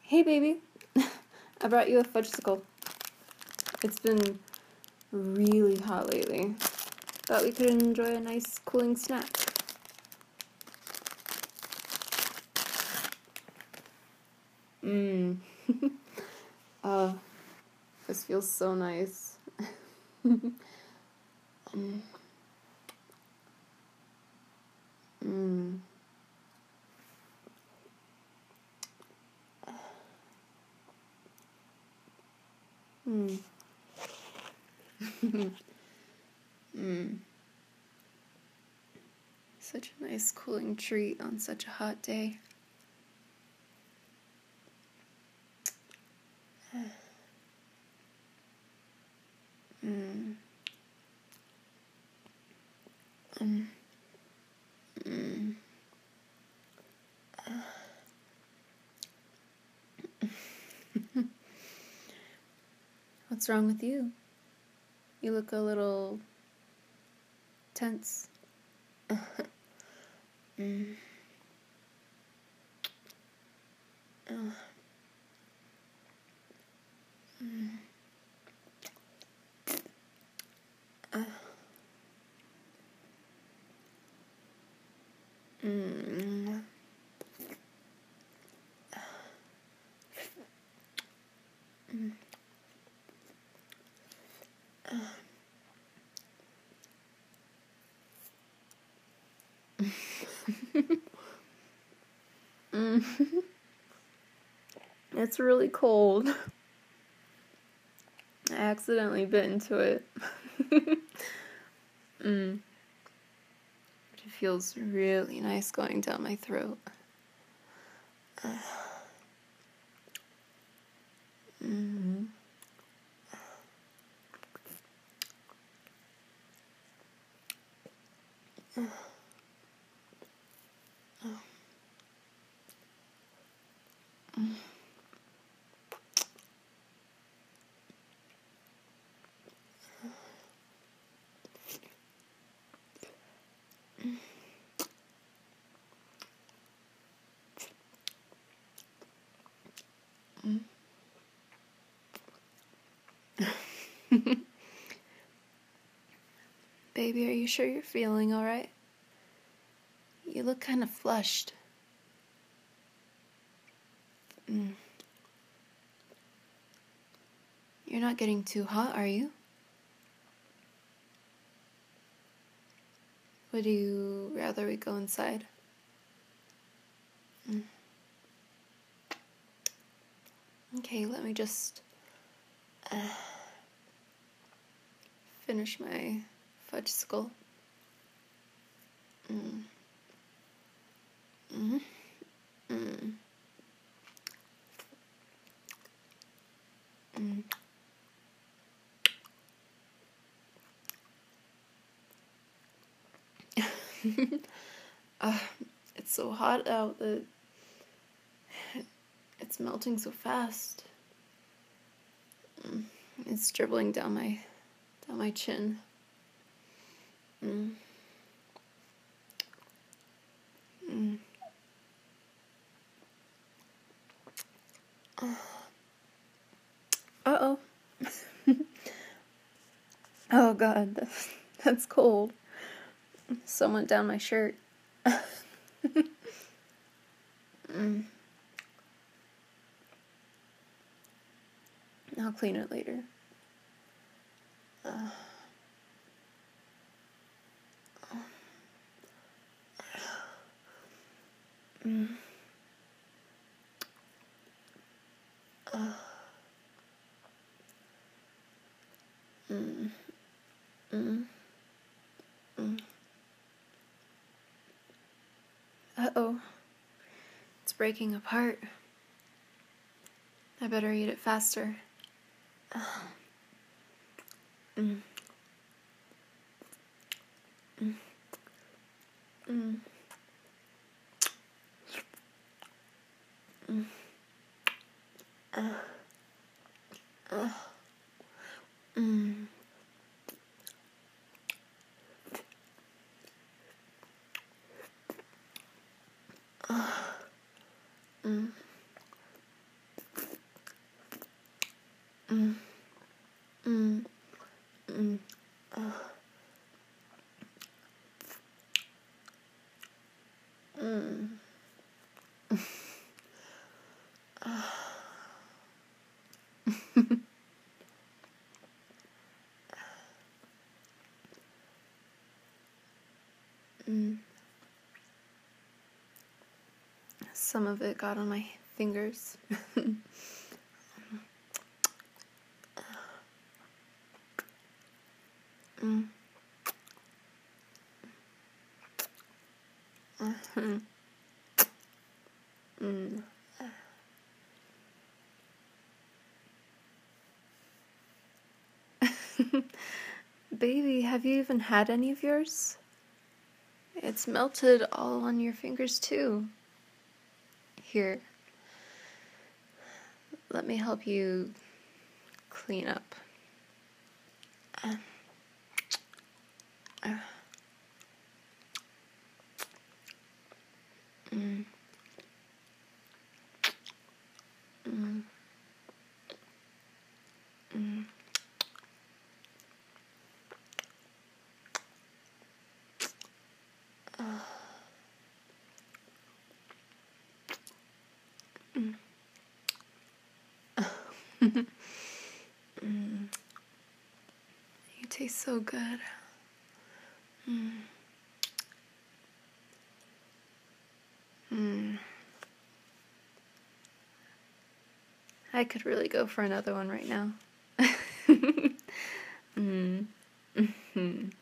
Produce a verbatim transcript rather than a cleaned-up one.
Hey baby, I brought you a fudgesicle. It's been really hot lately. Thought we could enjoy a nice cooling snack. Mmm. uh, this feels so nice. Mmm. Mmm. Mmm. Mmm. Such a nice cooling treat on such a hot day. Mmm. Mmm. Mmm. What's wrong with you? You look a little tense. mm. Oh. Mm. Uh. Mm. Mm. mm. It's really cold. I accidentally bit into it. mm. It feels really nice going down my throat. Uh. Mm. Uh. Oh. Mm. Mm. Baby, are you sure you're feeling alright? You look kind of flushed. Mm. You're not getting too hot, are you? Would you rather we go inside? Mm. Okay, let me just uh, finish my fudgesicle. Mm. Mm. Mm. Mm. uh, it's so hot out that it's melting so fast. Mm. It's dribbling down my down my chin. Mm. Mm. Uh-oh. Oh god, that's, that's cold. Some went down my shirt. mm. I'll clean it later. Uh. Mm. Uh. Mm. Mm. Mm. Uh-oh. It's breaking apart. I better eat it faster. Uh. Mm. Mm. Mm. Mm. Uh. Uh. Mm. Uh. Mm. some of it got on my fingers. mm. Mm-hmm. Mm. Baby, have you even had any of yours? It's melted all on your fingers too. Here, let me help you clean up. Uh, uh, mm, mm, mm. Uh, mm. mm. You taste so good. Mm. Mm. I could really go for another one right now. mm. Mm-hmm.